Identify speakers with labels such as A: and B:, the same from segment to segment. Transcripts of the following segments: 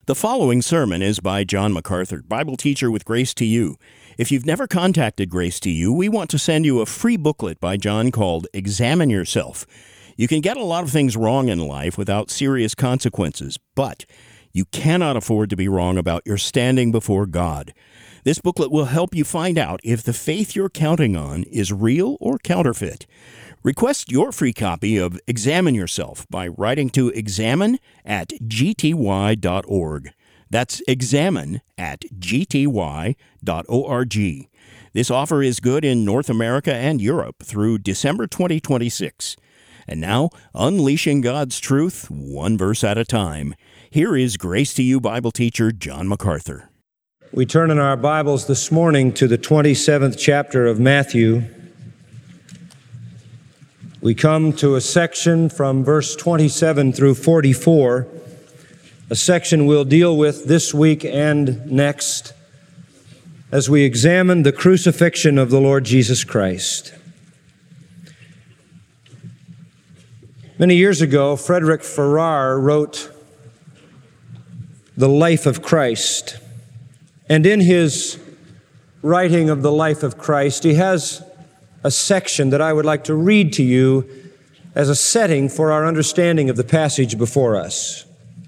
A: The following sermon is by John MacArthur, Bible teacher with Grace to You. If you've never contacted Grace to You, we want to send you a free booklet by John called Examine Yourself. You can get a lot of things wrong in life without serious consequences, but you cannot afford to be wrong about your standing before God. This booklet will help you find out if the faith you're counting on is real or counterfeit. Request your free copy of Examine Yourself by writing to examine@gty.org. That's examine@gty.org. This offer is good in North America and Europe through December 2026. And now, unleashing God's truth, one verse at a time. Here is Grace to You Bible teacher John MacArthur.
B: We turn in our Bibles this morning to the 27th chapter of Matthew. We come to a section from verse 27 through 44, a section we'll deal with this week and next as we examine the crucifixion of the Lord Jesus Christ. Many years ago, Frederick Farrar wrote The Life of Christ. And in his writing of the life of Christ, he has a section that I would like to read to you as a setting for our understanding of the passage before us.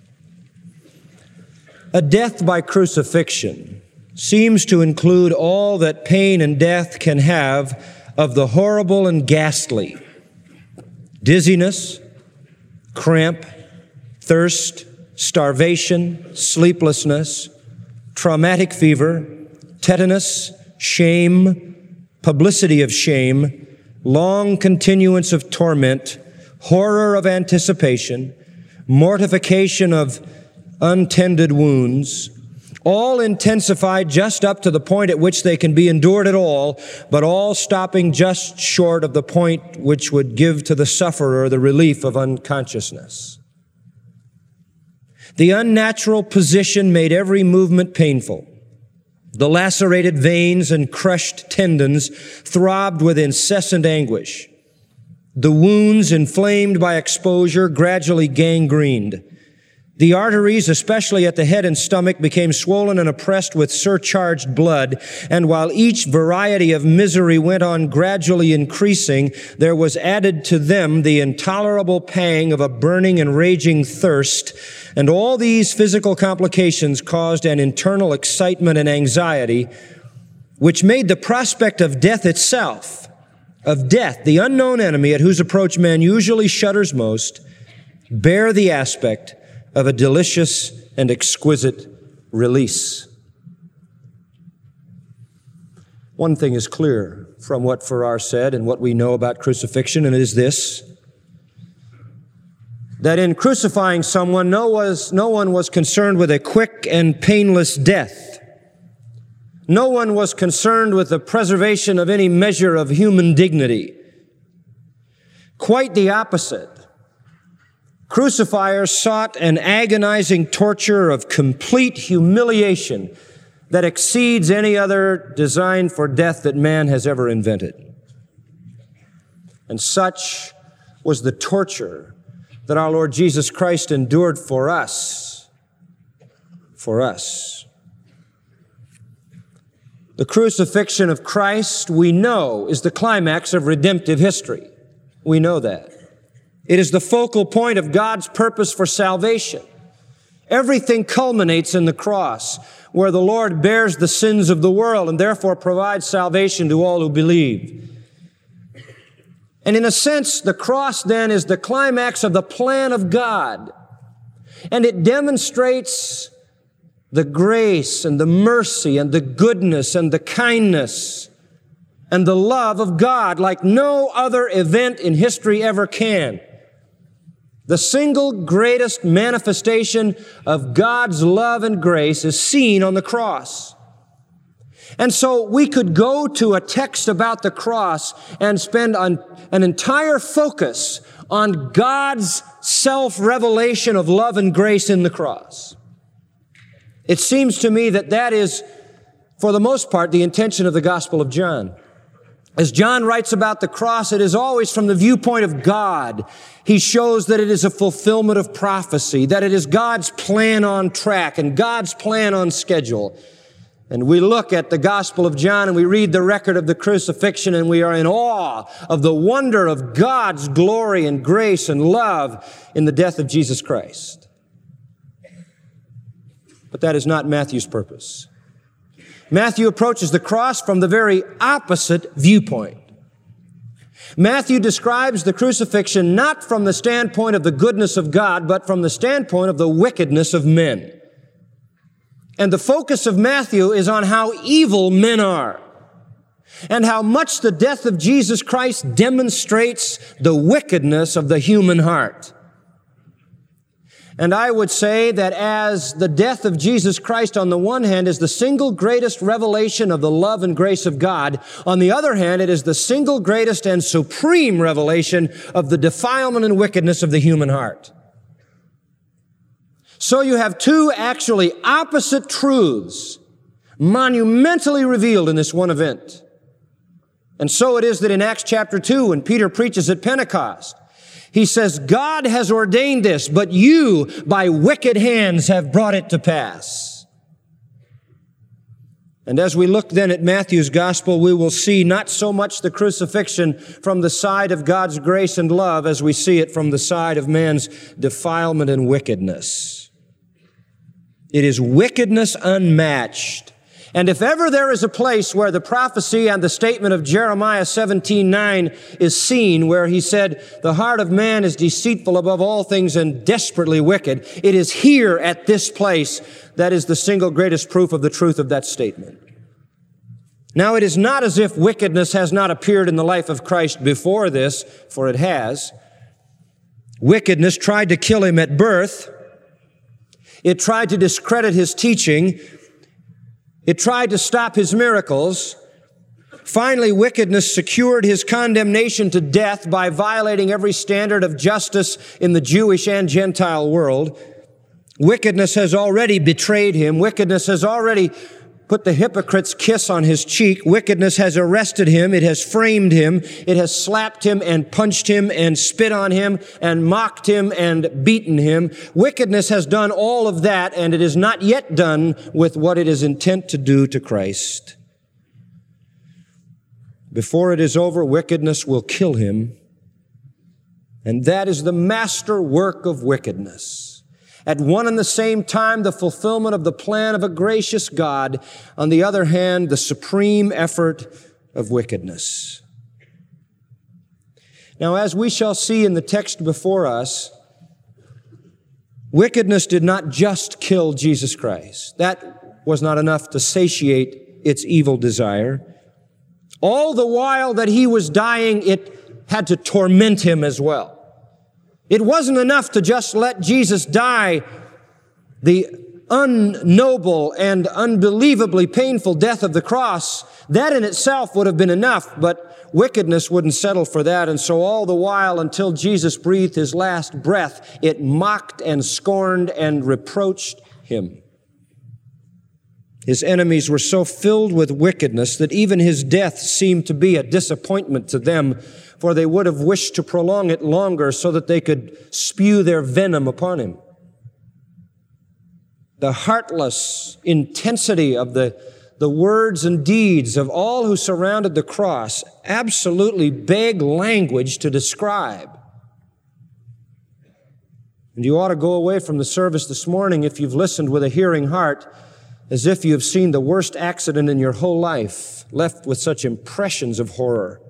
B: A death by crucifixion seems to include all that pain and death can have of the horrible and ghastly: dizziness, cramp, thirst, starvation, sleeplessness, traumatic fever, tetanus, shame, publicity of shame, long continuance of torment, horror of anticipation, mortification of untended wounds, all intensified just up to the point at which they can be endured at all, but all stopping just short of the point which would give to the sufferer the relief of unconsciousness. The unnatural position made every movement painful. The lacerated veins and crushed tendons throbbed with incessant anguish. The wounds, inflamed by exposure, gradually gangrened. The arteries, especially at the head and stomach, became swollen and oppressed with surcharged blood, and while each variety of misery went on gradually increasing, there was added to them the intolerable pang of a burning and raging thirst, and all these physical complications caused an internal excitement and anxiety, which made the prospect of death itself, of death, the unknown enemy at whose approach man usually shudders most, bear the aspect of a delicious and exquisite release. One thing is clear from what Farrar said and what we know about crucifixion, and it is this: that in crucifying someone, no one was concerned with a quick and painless death. No one was concerned with the preservation of any measure of human dignity. Quite the opposite. Crucifiers sought an agonizing torture of complete humiliation that exceeds any other design for death that man has ever invented. And such was the torture that our Lord Jesus Christ endured for us. For us. The crucifixion of Christ, we know, is the climax of redemptive history. We know that. It is the focal point of God's purpose for salvation. Everything culminates in the cross, where the Lord bears the sins of the world and therefore provides salvation to all who believe. And in a sense, the cross then is the climax of the plan of God. And it demonstrates the grace and the mercy and the goodness and the kindness and the love of God like no other event in history ever can. The single greatest manifestation of God's love and grace is seen on the cross. And so we could go to a text about the cross and spend an entire focus on God's self-revelation of love and grace in the cross. It seems to me that is, for the most part, the intention of the Gospel of John. As John writes about the cross, it is always from the viewpoint of God. He shows that it is a fulfillment of prophecy, that it is God's plan on track and God's plan on schedule. And we look at the Gospel of John and we read the record of the crucifixion and we are in awe of the wonder of God's glory and grace and love in the death of Jesus Christ. But that is not Matthew's purpose. Matthew approaches the cross from the very opposite viewpoint. Matthew describes the crucifixion not from the standpoint of the goodness of God, but from the standpoint of the wickedness of men. And the focus of Matthew is on how evil men are and how much the death of Jesus Christ demonstrates the wickedness of the human heart. And I would say that as the death of Jesus Christ on the one hand is the single greatest revelation of the love and grace of God, on the other hand, it is the single greatest and supreme revelation of the defilement and wickedness of the human heart. So you have two actually opposite truths monumentally revealed in this one event. And so it is that in Acts chapter 2, when Peter preaches at Pentecost, he says, God has ordained this, but you, by wicked hands, have brought it to pass. And as we look then at Matthew's gospel, we will see not so much the crucifixion from the side of God's grace and love as we see it from the side of man's defilement and wickedness. It is wickedness unmatched. And if ever there is a place where the prophecy and the statement of Jeremiah 17:9 is seen, where he said, the heart of man is deceitful above all things and desperately wicked, it is here at this place that is the single greatest proof of the truth of that statement. Now, it is not as if wickedness has not appeared in the life of Christ before this, for it has. Wickedness tried to kill him at birth. It tried to discredit his teaching. It tried to stop his miracles. Finally, wickedness secured his condemnation to death by violating every standard of justice in the Jewish and Gentile world. Wickedness has already betrayed him. Wickedness has already put the hypocrite's kiss on his cheek. Wickedness has arrested him. It has framed him. It has slapped him and punched him and spit on him and mocked him and beaten him. Wickedness has done all of that, and it is not yet done with what it is intent to do to Christ. Before it is over, wickedness will kill him. And that is the master work of wickedness. At one and the same time, the fulfillment of the plan of a gracious God. On the other hand, the supreme effort of wickedness. Now, as we shall see in the text before us, wickedness did not just kill Jesus Christ. That was not enough to satiate its evil desire. All the while that he was dying, it had to torment him as well. It wasn't enough to just let Jesus die the unnoble and unbelievably painful death of the cross. That in itself would have been enough, but wickedness wouldn't settle for that. And so all the while, until Jesus breathed his last breath, it mocked and scorned and reproached him. His enemies were so filled with wickedness that even his death seemed to be a disappointment to them, for they would have wished to prolong it longer so that they could spew their venom upon him. The heartless intensity of the words and deeds of all who surrounded the cross absolutely beg language to describe. And you ought to go away from the service this morning, if you've listened with a hearing heart, as if you have seen the worst accident in your whole life, left with such impressions of horror.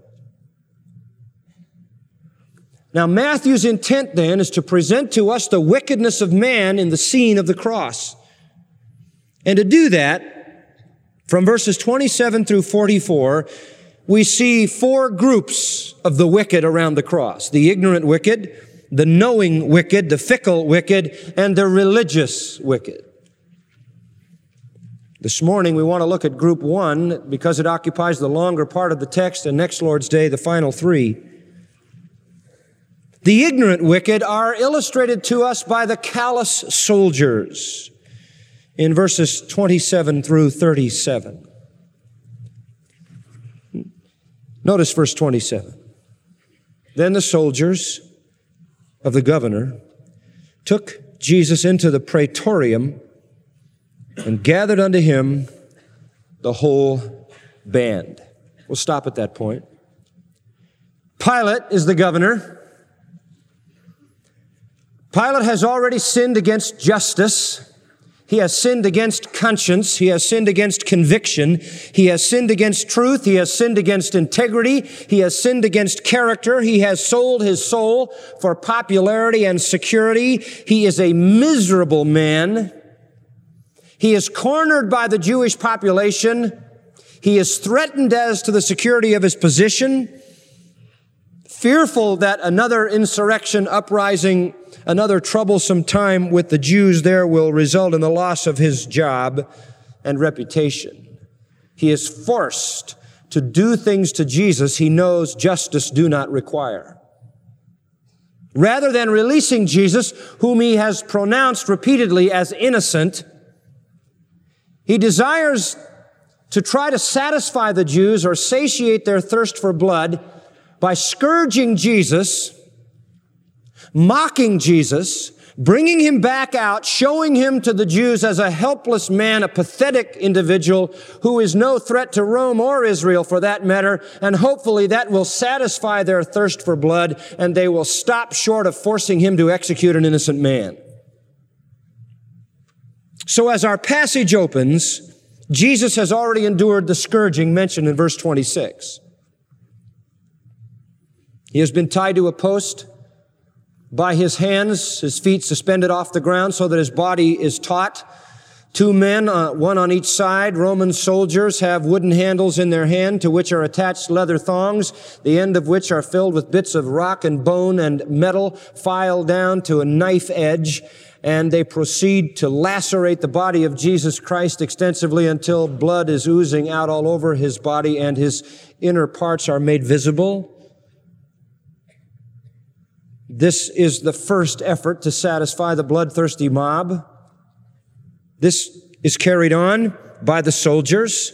B: Now, Matthew's intent then is to present to us the wickedness of man in the scene of the cross. And to do that, from verses 27 through 44, we see four groups of the wicked around the cross: the ignorant wicked, the knowing wicked, the fickle wicked, and the religious wicked. This morning, we want to look at group one because it occupies the longer part of the text, and next Lord's Day, the final three. The ignorant wicked are illustrated to us by the callous soldiers in verses 27 through 37. Notice verse 27. Then the soldiers of the governor took Jesus into the praetorium and gathered unto him the whole band. We'll stop at that point. Pilate is the governor. Pilate has already sinned against justice. He has sinned against conscience. He has sinned against conviction. He has sinned against truth. He has sinned against integrity. He has sinned against character. He has sold his soul for popularity and security. He is a miserable man. He is cornered by the Jewish population. He is threatened as to the security of his position, fearful that another insurrection, uprising, another troublesome time with the Jews there will result in the loss of his job and reputation. He is forced to do things to Jesus he knows justice do not require. Rather than releasing Jesus, whom he has pronounced repeatedly as innocent, he desires to try to satisfy the Jews or satiate their thirst for blood by scourging Jesus, mocking Jesus, bringing him back out, showing him to the Jews as a helpless man, a pathetic individual who is no threat to Rome or Israel for that matter, and hopefully that will satisfy their thirst for blood and they will stop short of forcing him to execute an innocent man. So as our passage opens, Jesus has already endured the scourging mentioned in verse 26. He has been tied to a post by his hands, his feet suspended off the ground so that his body is taut. Two men, one on each side, Roman soldiers, have wooden handles in their hand to which are attached leather thongs, the end of which are filled with bits of rock and bone and metal filed down to a knife edge, and they proceed to lacerate the body of Jesus Christ extensively until blood is oozing out all over his body and his inner parts are made visible. This is the first effort to satisfy the bloodthirsty mob. This is carried on by the soldiers.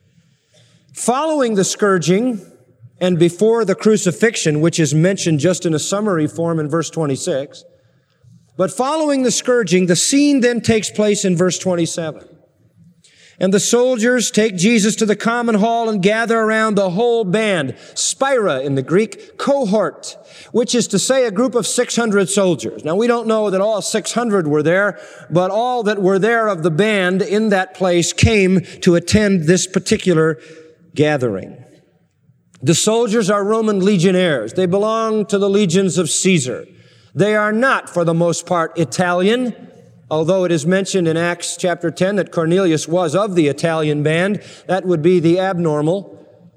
B: Following the scourging and before the crucifixion, which is mentioned just in a summary form in verse 26, but following the scourging, the scene then takes place in verse 27. And the soldiers take Jesus to the common hall and gather around the whole band, spira in the Greek, cohort, which is to say a group of 600 soldiers. Now we don't know that all 600 were there, but all that were there of the band in that place came to attend this particular gathering. The soldiers are Roman legionnaires. They belong to the legions of Caesar. They are not, for the most part, Italian. Although it is mentioned in Acts chapter 10 that Cornelius was of the Italian band, that would be the abnormal.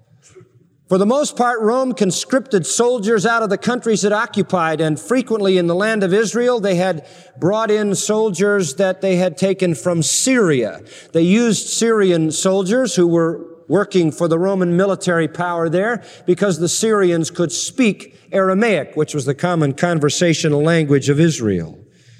B: For the most part, Rome conscripted soldiers out of the countries it occupied, and frequently in the land of Israel, they had brought in soldiers that they had taken from Syria. They used Syrian soldiers who were working for the Roman military power there because the Syrians could speak Aramaic, which was the common conversational language of Israel.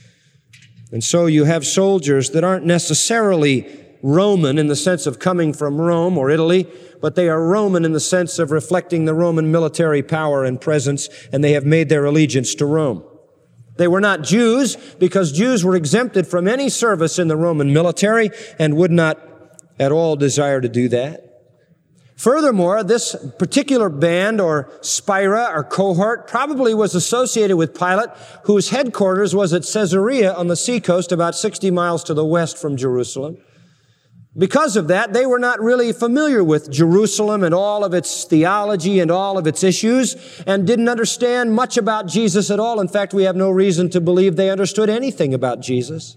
B: And so you have soldiers that aren't necessarily Roman in the sense of coming from Rome or Italy, but they are Roman in the sense of reflecting the Roman military power and presence, and they have made their allegiance to Rome. They were not Jews because Jews were exempted from any service in the Roman military and would not at all desire to do that. Furthermore, this particular band or spira or cohort probably was associated with Pilate, whose headquarters was at Caesarea on the seacoast about 60 miles to the west from Jerusalem. Because of that, they were not really familiar with Jerusalem and all of its theology and all of its issues and didn't understand much about Jesus at all. In fact, we have no reason to believe they understood anything about Jesus.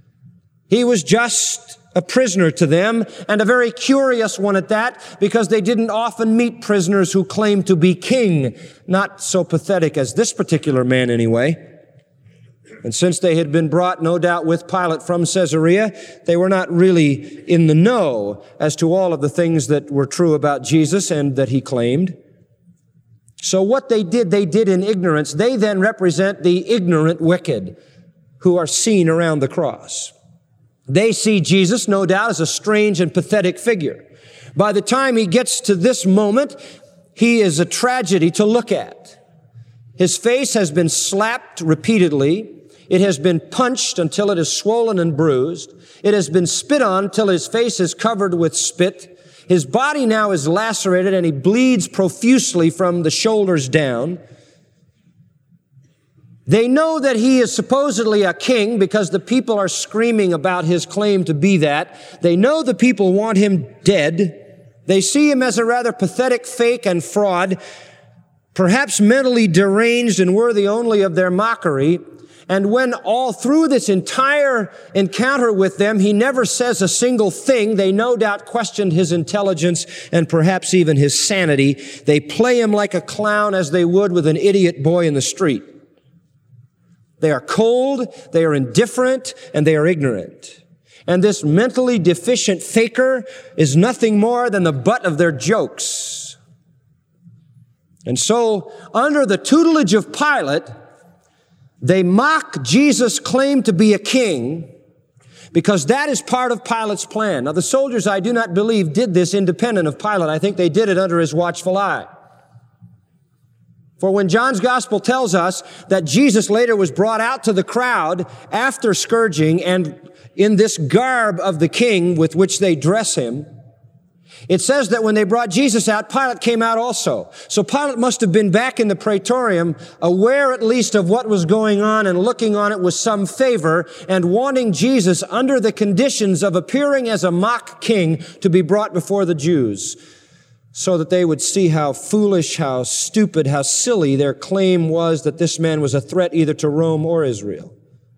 B: He was just a prisoner to them, and a very curious one at that, because they didn't often meet prisoners who claimed to be king. Not so pathetic as this particular man anyway. And since they had been brought, no doubt, with Pilate from Caesarea, they were not really in the know as to all of the things that were true about Jesus and that he claimed. So what they did in ignorance. They then represent the ignorant wicked who are seen around the cross. They see Jesus, no doubt, as a strange and pathetic figure. By the time he gets to this moment, He is a tragedy to look at. His face has been slapped repeatedly. It has been punched until it is swollen and bruised. It has been spit on till his face is covered with spit. His body now is lacerated and he bleeds profusely from the shoulders down. They know that he is supposedly a king because the people are screaming about his claim to be that. They know the people want him dead. They see him as a rather pathetic fake and fraud, perhaps mentally deranged and worthy only of their mockery. And when all through this entire encounter with them, he never says a single thing, they no doubt questioned his intelligence and perhaps even his sanity. They play him like a clown as they would with an idiot boy in the street. They are cold, they are indifferent, and they are ignorant. And this mentally deficient faker is nothing more than the butt of their jokes. And so, under the tutelage of Pilate, they mock Jesus' claim to be a king because that is part of Pilate's plan. Now, the soldiers, I do not believe, did this independent of Pilate. I think they did it under his watchful eye. For when John's gospel tells us that Jesus later was brought out to the crowd after scourging and in this garb of the king with which they dress him, it says that when they brought Jesus out, Pilate came out also. So Pilate must have been back in the praetorium, aware at least of what was going on and looking on it with some favor and wanting Jesus under the conditions of appearing as a mock king to be brought before the Jews, so that they would see how foolish, how stupid, how silly their claim was that this man was a threat either to Rome or Israel.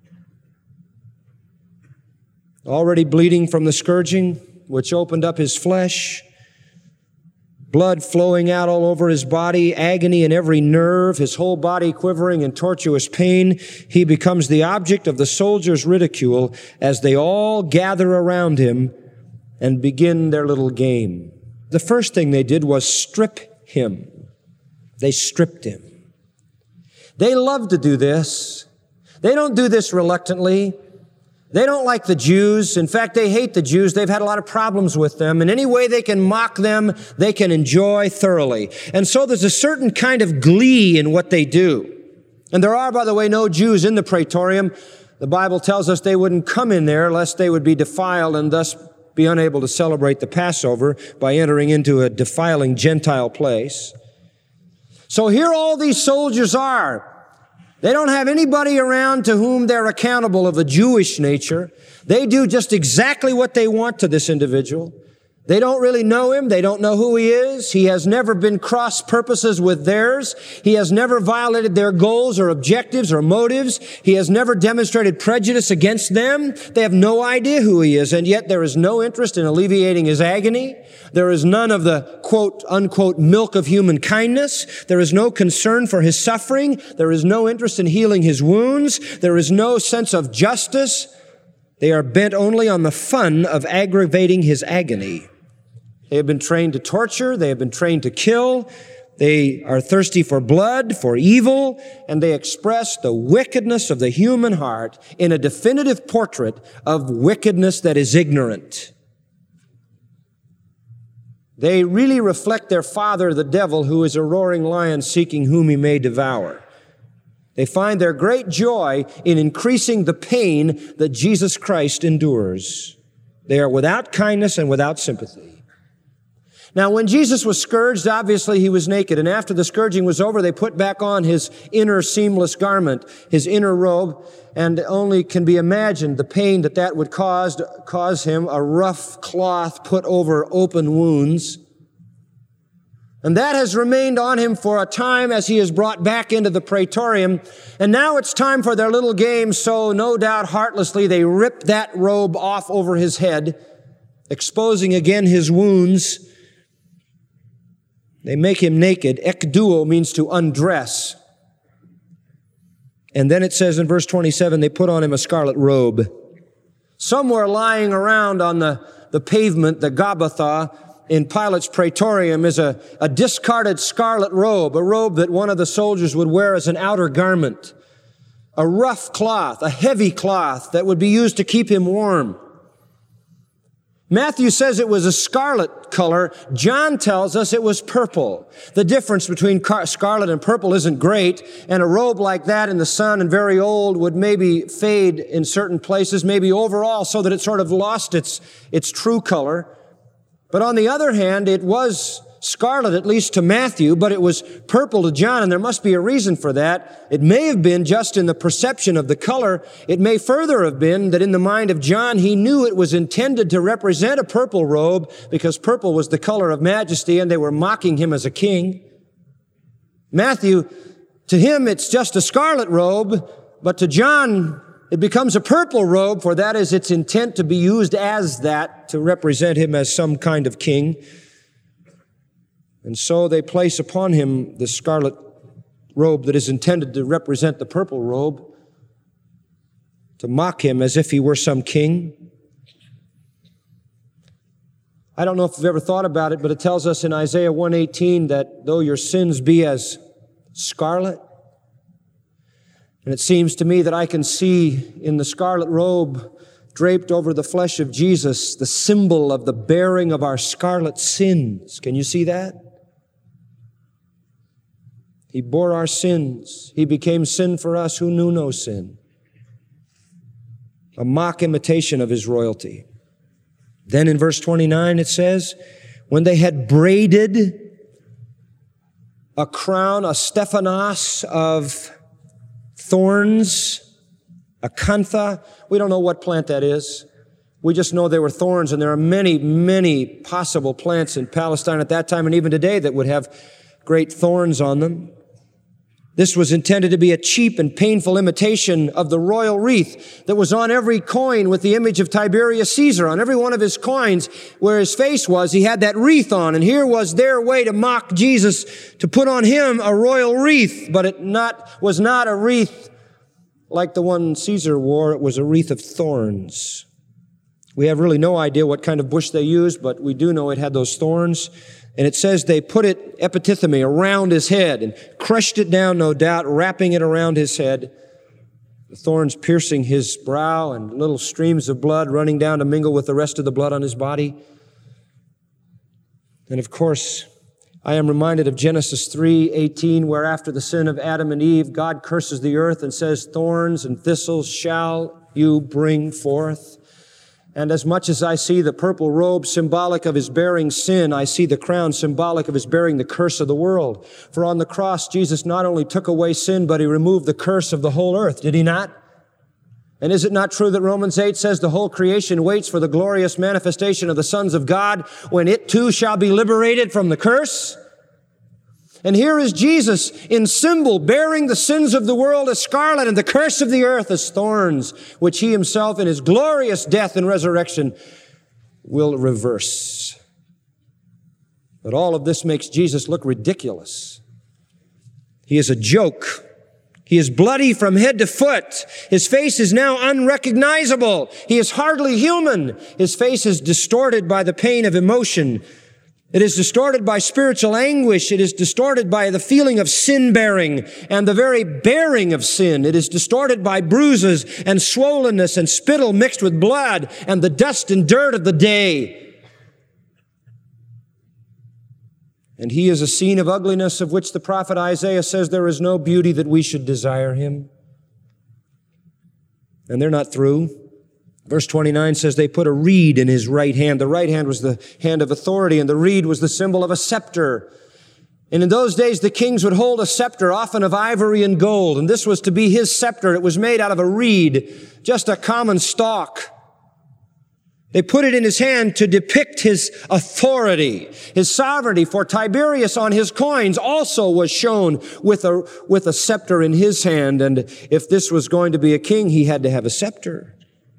B: Already bleeding from the scourging, which opened up his flesh, blood flowing out all over his body, agony in every nerve, his whole body quivering in tortuous pain, he becomes the object of the soldiers' ridicule as they all gather around him and begin their little game. The first thing they did was strip him. They stripped him. They love to do this. They don't do this reluctantly. They don't like the Jews. In fact, they hate the Jews. They've had a lot of problems with them. And any way they can mock them, they can enjoy thoroughly. And so there's a certain kind of glee in what they do. And there are, by the way, no Jews in the praetorium. The Bible tells us they wouldn't come in there lest they would be defiled and thus be unable to celebrate the Passover by entering into a defiling Gentile place. So here all these soldiers are. They don't have anybody around to whom they're accountable of a Jewish nature. They do just exactly what they want to this individual. They don't really know him. They don't know who he is. He has never been cross purposes with theirs. He has never violated their goals or objectives or motives. He has never demonstrated prejudice against them. They have no idea who he is, and yet there is no interest in alleviating his agony. There is none of the quote, unquote, milk of human kindness. There is no concern for his suffering. There is no interest in healing his wounds. There is no sense of justice. They are bent only on the fun of aggravating his agony. They have been trained to torture. They have been trained to kill. They are thirsty for blood, for evil, and they express the wickedness of the human heart in a definitive portrait of wickedness that is ignorant. They really reflect their father, the devil, who is a roaring lion seeking whom he may devour. They find their great joy in increasing the pain that Jesus Christ endures. They are without kindness and without sympathy. Now, when Jesus was scourged, obviously he was naked. And after the scourging was over, they put back on his inner seamless garment, his inner robe, and only can be imagined the pain that would cause him, a rough cloth put over open wounds. And that has remained on him for a time as he is brought back into the praetorium. And now it's time for their little game, so no doubt heartlessly they rip that robe off over his head, exposing again his wounds. They make him naked. Ekduo means to undress. And then it says in verse 27, they put on him a scarlet robe. Somewhere lying around on the pavement, the Gabbatha, in Pilate's praetorium is a discarded scarlet robe, a robe that one of the soldiers would wear as an outer garment. A rough cloth, a heavy cloth that would be used to keep him warm. Matthew says it was a scarlet color. John tells us it was purple. The difference between scarlet and purple isn't great, and a robe like that in the sun and very old would maybe fade in certain places, maybe overall, so that it sort of lost its true color. But on the other hand, it was scarlet, at least to Matthew, but it was purple to John, and there must be a reason for that. It may have been just in the perception of the color. It may further have been that in the mind of John, he knew it was intended to represent a purple robe because purple was the color of majesty, and they were mocking him as a king. Matthew, to him, it's just a scarlet robe, but to John, it becomes a purple robe, for that is its intent to be used as that, to represent him as some kind of king. And so they place upon him the scarlet robe that is intended to represent the purple robe, to mock him as if he were some king. I don't know if you've ever thought about it, but it tells us in Isaiah 1:18 that though your sins be as scarlet, and it seems to me that I can see in the scarlet robe draped over the flesh of Jesus the symbol of the bearing of our scarlet sins. Can you see that? He bore our sins. He became sin for us who knew no sin. A mock imitation of his royalty. Then in verse 29 it says, when they had braided a crown, a stephanos of thorns, a cantha. We don't know what plant that is. We just know there were thorns, and there are many, many possible plants in Palestine at that time and even today that would have great thorns on them. This was intended to be a cheap and painful imitation of the royal wreath that was on every coin with the image of Tiberius Caesar. On every one of his coins where his face was, he had that wreath on. And here was their way to mock Jesus, to put on him a royal wreath. But it was not a wreath like the one Caesar wore. It was a wreath of thorns. We have really no idea what kind of bush they used, but we do know it had those thorns. And it says they put it, epithythemy, around his head and crushed it down, no doubt, wrapping it around his head. The thorns piercing his brow and little streams of blood running down to mingle with the rest of the blood on his body. And of course, I am reminded of Genesis 3:18, where after the sin of Adam and Eve, God curses the earth and says, thorns and thistles shall you bring forth. And as much as I see the purple robe symbolic of his bearing sin, I see the crown symbolic of his bearing the curse of the world. For on the cross, Jesus not only took away sin, but he removed the curse of the whole earth, did he not? And is it not true that Romans 8 says the whole creation waits for the glorious manifestation of the sons of God, when it too shall be liberated from the curse? And here is Jesus in symbol, bearing the sins of the world as scarlet and the curse of the earth as thorns, which he himself in his glorious death and resurrection will reverse. But all of this makes Jesus look ridiculous. He is a joke. He is bloody from head to foot. His face is now unrecognizable. He is hardly human. His face is distorted by the pain of emotion. It is distorted by spiritual anguish. It is distorted by the feeling of sin bearing and the very bearing of sin. It is distorted by bruises and swollenness and spittle mixed with blood and the dust and dirt of the day. And he is a scene of ugliness of which the prophet Isaiah says there is no beauty that we should desire him. And they're not through. Verse 29 says they put a reed in his right hand. The right hand was the hand of authority, and the reed was the symbol of a scepter. And in those days, the kings would hold a scepter, often of ivory and gold, and this was to be his scepter. It was made out of a reed, just a common stalk. They put it in his hand to depict his authority, his sovereignty, for Tiberius on his coins also was shown with a scepter in his hand, and if this was going to be a king, he had to have a scepter.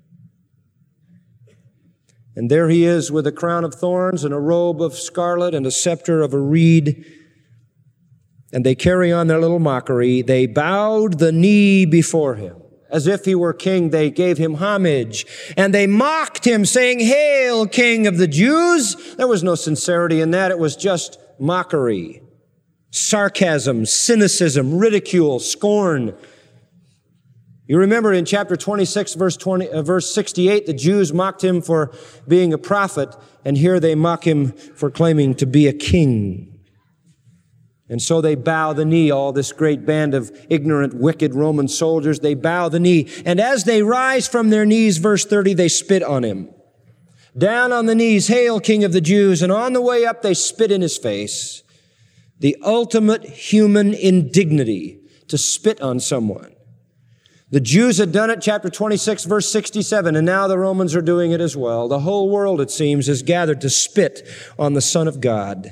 B: And there he is with a crown of thorns and a robe of scarlet and a scepter of a reed. And they carry on their little mockery. They bowed the knee before him. As if he were king, they gave him homage. And they mocked him, saying, "Hail, King of the Jews!" There was no sincerity in that. It was just mockery, sarcasm, cynicism, ridicule, scorn. You remember in chapter 26, verse 68, the Jews mocked him for being a prophet, and here they mock him for claiming to be a king. And so they bow the knee, all this great band of ignorant, wicked Roman soldiers, they bow the knee. And as they rise from their knees, verse 30, they spit on him. Down on the knees, "Hail, King of the Jews," and on the way up, they spit in his face. The ultimate human indignity, to spit on someone. The Jews had done it, chapter 26, verse 67, and now the Romans are doing it as well. The whole world, it seems, is gathered to spit on the Son of God.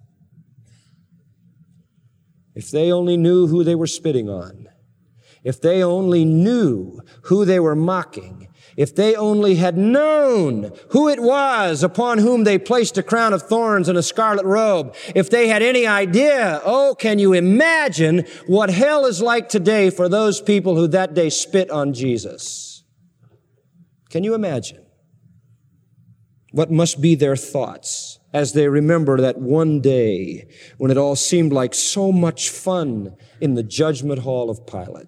B: If they only knew who they were spitting on, if they only knew who they were mocking, if they only had known who it was upon whom they placed a crown of thorns and a scarlet robe, if they had any idea, oh, can you imagine what hell is like today for those people who that day spit on Jesus? Can you imagine what must be their thoughts as they remember that one day when it all seemed like so much fun in the judgment hall of Pilate?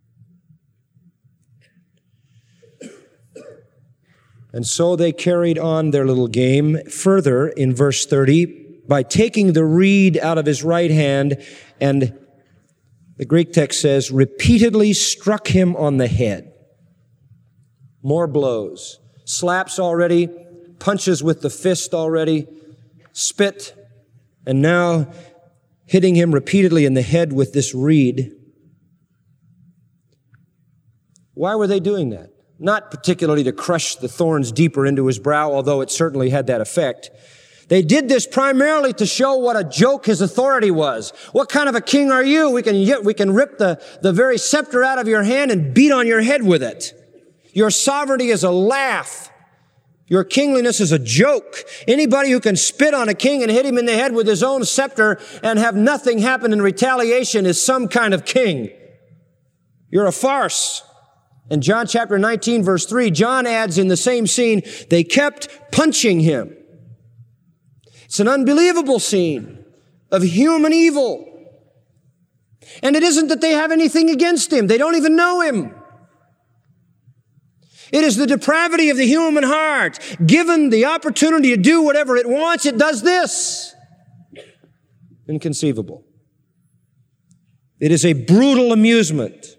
B: And so they carried on their little game further in verse 30 by taking the reed out of his right hand, and the Greek text says, repeatedly struck him on the head. More blows. Slaps already, punches with the fist already, spit, and now hitting him repeatedly in the head with this reed. Why were they doing that? Not particularly to crush the thorns deeper into his brow, although it certainly had that effect. They did this primarily to show what a joke his authority was. What kind of a king are you? We can rip the very scepter out of your hand and beat on your head with it. Your sovereignty is a laugh. Your kingliness is a joke. Anybody who can spit on a king and hit him in the head with his own scepter and have nothing happen in retaliation is some kind of king. You're a farce. In John chapter 19, verse 3, John adds in the same scene, they kept punching him. It's an unbelievable scene of human evil. And it isn't that they have anything against him. They don't even know him. It is the depravity of the human heart. Given the opportunity to do whatever it wants, it does this. Inconceivable. It is a brutal amusement.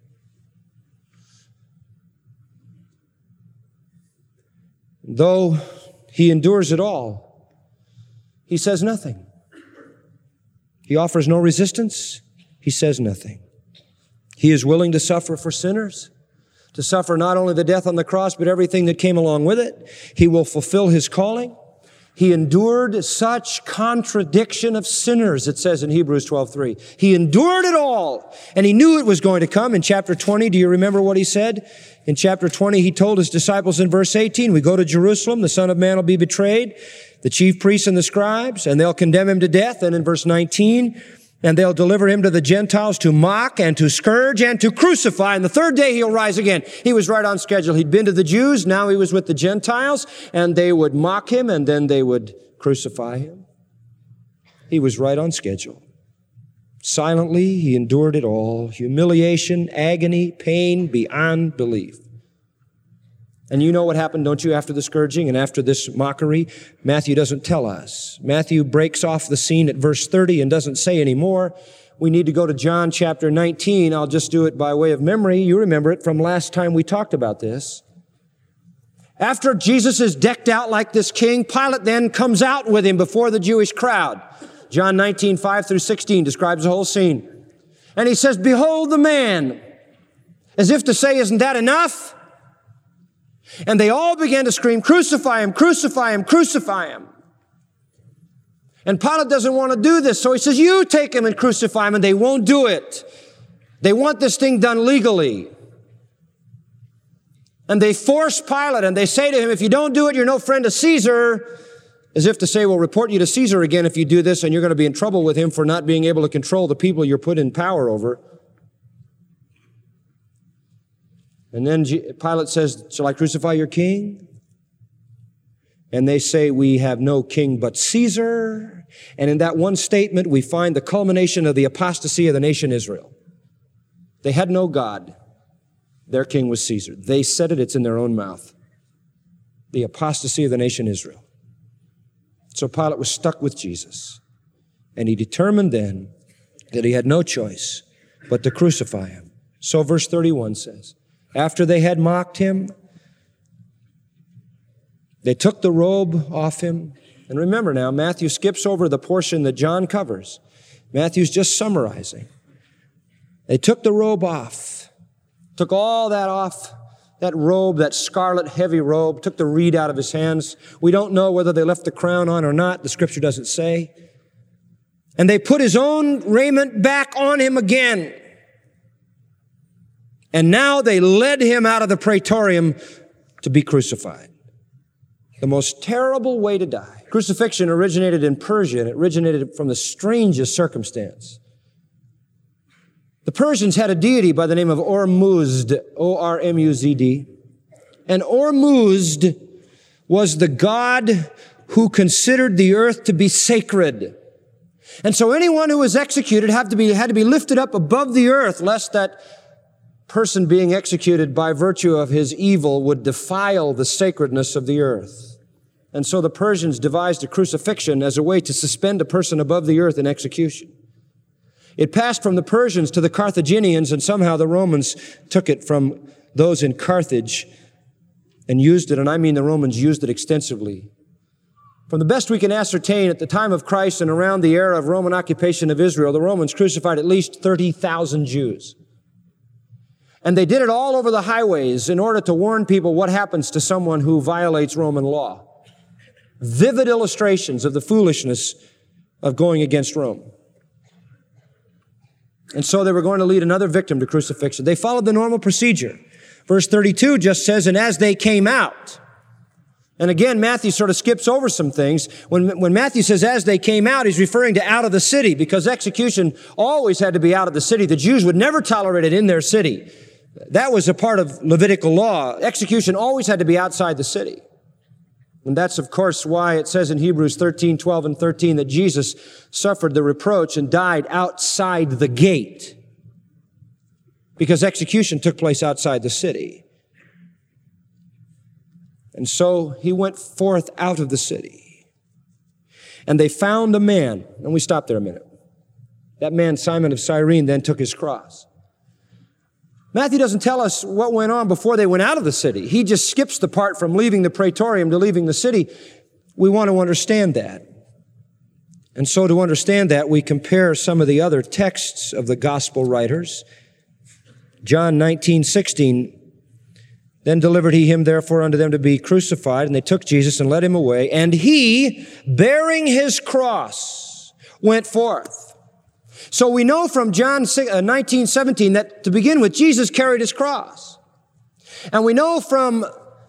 B: Though he endures it all, he says nothing. He offers no resistance. He says nothing. He is willing to suffer for sinners, to suffer not only the death on the cross, but everything that came along with it. He will fulfill his calling. He endured such contradiction of sinners, it says in Hebrews 12:3. He endured it all, and he knew it was going to come. In chapter 20, do you remember what he said? In chapter 20, he told his disciples in verse 18, we go to Jerusalem, the Son of Man will be betrayed, the chief priests and the scribes, and they'll condemn him to death. And in verse 19, and they'll deliver him to the Gentiles to mock and to scourge and to crucify. And the third day he'll rise again. He was right on schedule. He'd been to the Jews. Now he was with the Gentiles, and they would mock him and then they would crucify him. He was right on schedule. Silently, he endured it all. Humiliation, agony, pain beyond belief. And you know what happened, don't you, after the scourging and after this mockery? Matthew doesn't tell us. Matthew breaks off the scene at verse 30 and doesn't say any more. We need to go to John chapter 19. I'll just do it by way of memory. You remember it from last time we talked about this. After Jesus is decked out like this king, Pilate then comes out with him before the Jewish crowd. John 19, 5 through 16 describes the whole scene. And he says, behold the man, as if to say, isn't that enough? And they all began to scream, crucify him, crucify him, crucify him. And Pilate doesn't want to do this, so he says, you take him and crucify him, and they won't do it. They want this thing done legally. And they force Pilate, and they say to him, if you don't do it, you're no friend of Caesar. As if to say, we'll report you to Caesar again if you do this, and you're going to be in trouble with him for not being able to control the people you're put in power over. And then Pilate says, shall I crucify your king? And they say, we have no king but Caesar. And in that one statement, we find the culmination of the apostasy of the nation Israel. They had no God. Their king was Caesar. They said it, it's in their own mouth. The apostasy of the nation Israel. So Pilate was stuck with Jesus. And he determined then that he had no choice but to crucify him. So verse 31 says, after they had mocked him, they took the robe off him. And remember now, Matthew skips over the portion that John covers. Matthew's just summarizing. They took the robe off, took all that off, that robe, that scarlet heavy robe, took the reed out of his hands. We don't know whether they left the crown on or not. The scripture doesn't say. And they put his own raiment back on him again. And now they led him out of the praetorium to be crucified. The most terrible way to die. Crucifixion originated in Persia, and it originated from the strangest circumstance. The Persians had a deity by the name of Ormuzd, O-R-M-U-Z-D. And Ormuzd was the god who considered the earth to be sacred. And so anyone who was executed had to be lifted up above the earth, lest that person being executed by virtue of his evil would defile the sacredness of the earth. And so the Persians devised a crucifixion as a way to suspend a person above the earth in execution. It passed from the Persians to the Carthaginians, and somehow the Romans took it from those in Carthage and used it, and I mean the Romans used it extensively. From the best we can ascertain, at the time of Christ and around the era of Roman occupation of Israel, the Romans crucified at least 30,000 Jews. And they did it all over the highways in order to warn people what happens to someone who violates Roman law. Vivid illustrations of the foolishness of going against Rome. And so they were going to lead another victim to crucifixion. They followed the normal procedure. Verse 32 just says, and as they came out. And again, Matthew sort of skips over some things. When Matthew says, as they came out, he's referring to out of the city, because execution always had to be out of the city. The Jews would never tolerate it in their city. That was a part of Levitical law. Execution always had to be outside the city. And that's, of course, why it says in Hebrews 13, 12, and 13 that Jesus suffered the reproach and died outside the gate, because execution took place outside the city. And so he went forth out of the city. And they found a man. And we stop there a minute. That man, Simon of Cyrene, then took his cross. Matthew doesn't tell us what went on before they went out of the city. He just skips the part from leaving the praetorium to leaving the city. We want to understand that. And so to understand that, we compare some of the other texts of the gospel writers. John 19:16, then delivered he him therefore unto them to be crucified, and they took Jesus and led him away, and he, bearing his cross, went forth. So we know from John 19:17 that to begin with, Jesus carried his cross. And we know from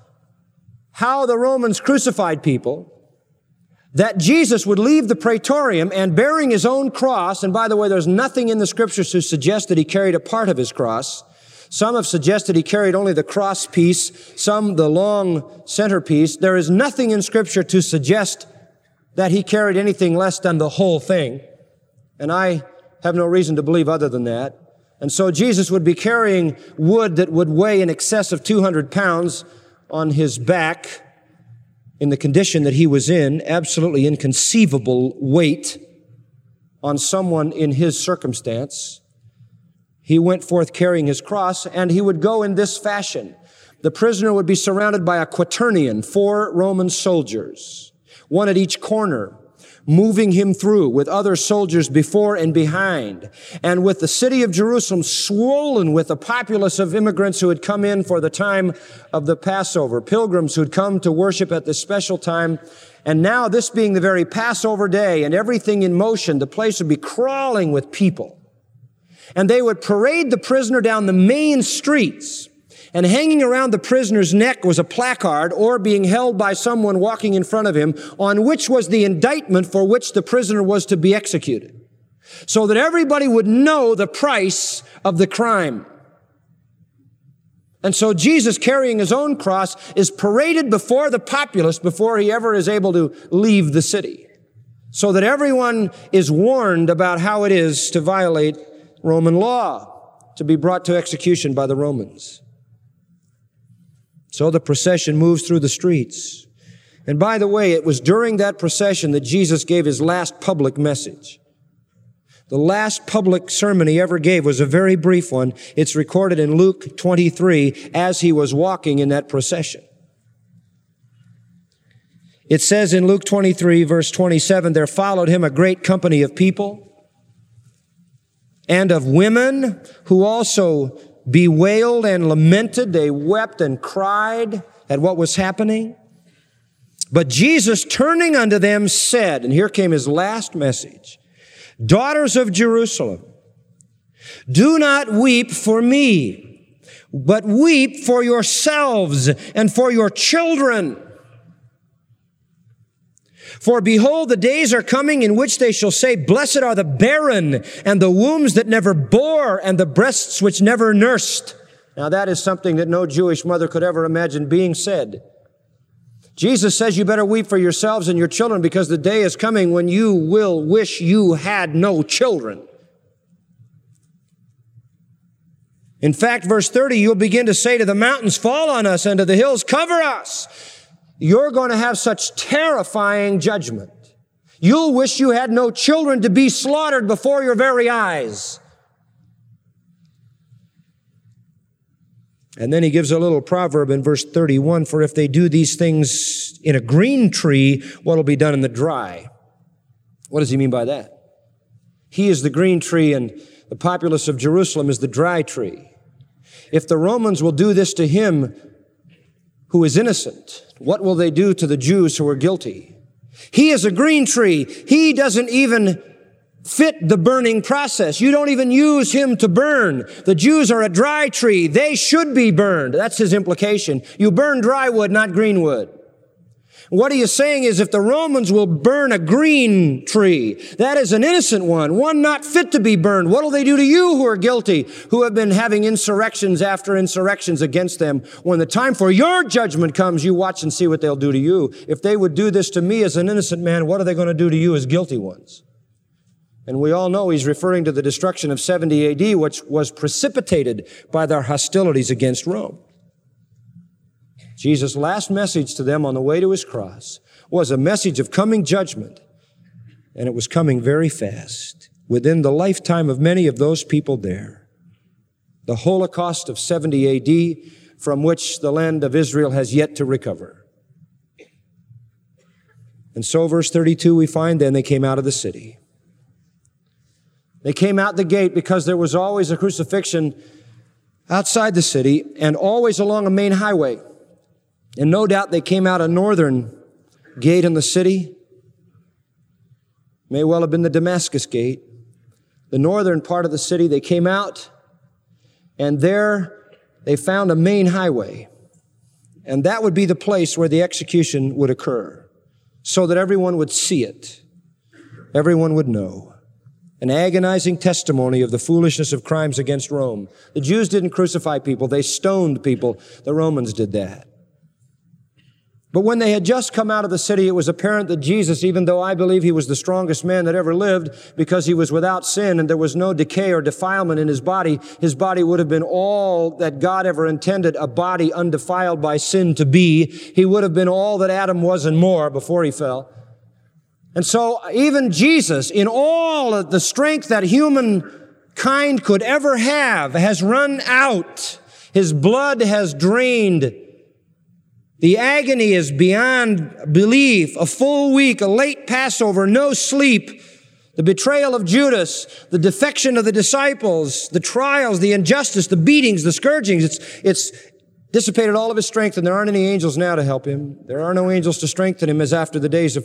B: how the Romans crucified people that Jesus would leave the praetorium and bearing his own cross, and by the way, there's nothing in the scriptures to suggest that he carried a part of his cross. Some have suggested he carried only the cross piece, some the long centerpiece. There is nothing in scripture to suggest that he carried anything less than the whole thing. And I have no reason to believe other than that. And so Jesus would be carrying wood that would weigh in excess of 200 pounds on his back in the condition that he was in, absolutely inconceivable weight on someone in his circumstance. He went forth carrying his cross, and he would go in this fashion. The prisoner would be surrounded by a quaternion, 4 Roman soldiers, one at each corner, moving him through with other soldiers before and behind, and with the city of Jerusalem swollen with the populace of immigrants who had come in for the time of the Passover, pilgrims who had come to worship at this special time. And now, this being the very Passover day and everything in motion, the place would be crawling with people. And they would parade the prisoner down the main streets. And hanging around the prisoner's neck was a placard, or being held by someone walking in front of him, on which was the indictment for which the prisoner was to be executed, so that everybody would know the price of the crime. And so Jesus, carrying his own cross, is paraded before the populace before he ever is able to leave the city, so that everyone is warned about how it is to violate Roman law, to be brought to execution by the Romans. So the procession moves through the streets. And by the way, it was during that procession that Jesus gave his last public message. The last public sermon he ever gave was a very brief one. It's recorded in Luke 23 as he was walking in that procession. It says in Luke 23, verse 27, there followed him a great company of people and of women who also bewailed and lamented. They wept and cried at what was happening. But Jesus, turning unto them, said, and here came his last message, daughters of Jerusalem, do not weep for me, but weep for yourselves and for your children. For behold, the days are coming in which they shall say, blessed are the barren and the wombs that never bore and the breasts which never nursed. Now that is something that no Jewish mother could ever imagine being said. Jesus says you better weep for yourselves and your children because the day is coming when you will wish you had no children. In fact, verse 30, you'll begin to say to the mountains, fall on us, and to the hills, cover us. You're going to have such terrifying judgment. You'll wish you had no children to be slaughtered before your very eyes. And then he gives a little proverb in verse 31, for if they do these things in a green tree, what will be done in the dry? What does he mean by that? He is the green tree and the populace of Jerusalem is the dry tree. If the Romans will do this to him who is innocent, what will they do to the Jews who are guilty? He is a green tree. He doesn't even fit the burning process. You don't even use him to burn. The Jews are a dry tree. They should be burned. That's his implication. You burn dry wood, not green wood. What he is saying is if the Romans will burn a green tree, that is an innocent one not fit to be burned. What will they do to you who are guilty, who have been having insurrections after insurrections against them? When the time for your judgment comes, you watch and see what they'll do to you. If they would do this to me as an innocent man, what are they going to do to you as guilty ones? And we all know he's referring to the destruction of 70 AD, which was precipitated by their hostilities against Rome. Jesus' last message to them on the way to his cross was a message of coming judgment, and it was coming very fast. Within the lifetime of many of those people there, the Holocaust of 70 AD, from which the land of Israel has yet to recover. And so, verse 32, we find then they came out of the city. They came out the gate because there was always a crucifixion outside the city and always along a main highway. And no doubt they came out a northern gate in the city. May well have been the Damascus gate. The northern part of the city, they came out, and there they found a main highway. And that would be the place where the execution would occur, so that everyone would see it. Everyone would know. An agonizing testimony of the foolishness of crimes against Rome. The Jews didn't crucify people, they stoned people. The Romans did that. But when they had just come out of the city, it was apparent that Jesus, even though I believe he was the strongest man that ever lived because he was without sin and there was no decay or defilement in his body would have been all that God ever intended a body undefiled by sin to be. He would have been all that Adam was and more before he fell. And so even Jesus, in all of the strength that humankind could ever have, has run out. His blood has drained. The agony is beyond belief. A full week, a late Passover, no sleep. The betrayal of Judas, the defection of the disciples, the trials, the injustice, the beatings, the scourgings. It's dissipated all of his strength, and there aren't any angels now to help him. There are no angels to strengthen him as after the